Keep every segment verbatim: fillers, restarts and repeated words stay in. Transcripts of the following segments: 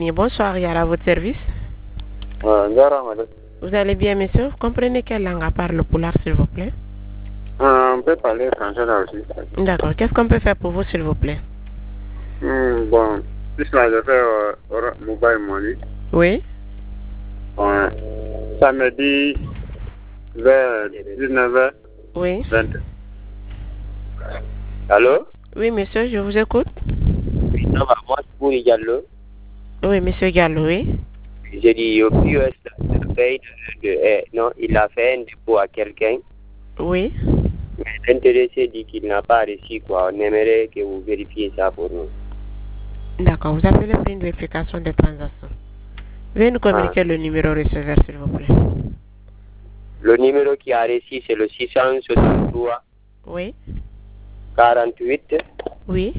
Bonsoir, Yara, à votre service. Euh, Vous allez bien, monsieur? Vous comprenez quelle langue à part le poulard, s'il vous plaît? euh, on peut parler français là aussi. D'accord. Qu'est-ce qu'on peut faire pour vous, s'il vous plaît? Hum, bon, puisque là, je fais euh, mobile money. Oui. Ouais. Samedi vers dix-neuf heures. Oui. vingt. Allô? Oui, monsieur, je vous écoute. Oui, ça va, moi, c'est pour Diallo. Oui, monsieur Gallo, oui. J'ai dit au P O S, le paye de, de, eh, non, il a fait un dépôt à quelqu'un. Oui. Mais l'intéressé dit qu'il n'a pas reçu, quoi. On aimerait que vous vérifiez ça pour nous. D'accord, vous appelez pour une vérification des transactions. Veuillez nous communiquer ah. le numéro receveur, s'il vous plaît. Le numéro qui a reçu, c'est le six cent soixante-trois. Oui. quarante-huit. Oui.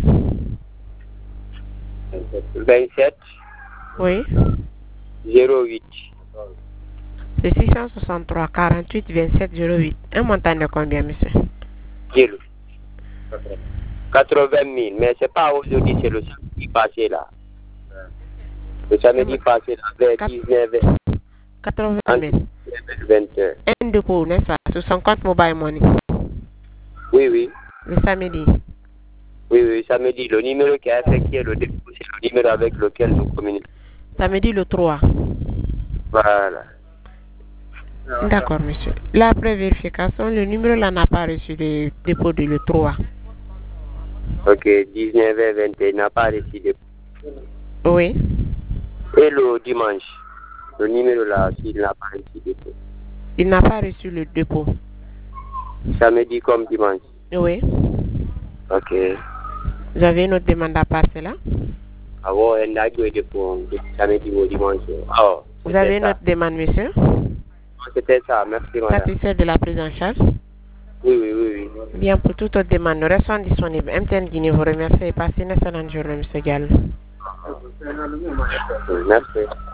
vingt-sept. Oui. zéro huit. C'est six cent soixante-trois, quarante-huit, vingt-sept, zéro huit. Un montant de combien, monsieur? Kilo. quatre-vingt mille. Mais c'est pas aujourd'hui, c'est le samedi passé là. Le samedi passé là, vers dix-neuf heures. quatre-vingt mille. vingt heures. Un dépôt, n'est-ce pas? Sur son compte mobile money. Oui, oui. Le samedi. Oui, oui, samedi. Le numéro qui a effectué le dépôt, c'est le numéro avec lequel nous communiquons. Samedi le trois. Voilà. D'accord, monsieur. Là, après vérification, le numéro là n'a pas reçu le dépôt de le trois. Ok, dix-neuf heures vingt et un, il n'a pas reçu le dépôt. Oui. Et le dimanche, le numéro là, il n'a pas reçu le dépôt. Il n'a pas reçu le dépôt. Samedi comme dimanche. Oui. Ok. Vous avez une autre demande à part cela? Ah ouais, on a joué dépôt samedi ou dimanche. Oh, vous avez une autre demande, monsieur? C'était ça, merci madame. Satisfait de la prise en charge? Oui, oui, oui, oui. Bien, pour toute autre demande, nous restons disponibles. M T N Guinée vous remercie et passez une excellente journée, monsieur Gallo. Merci.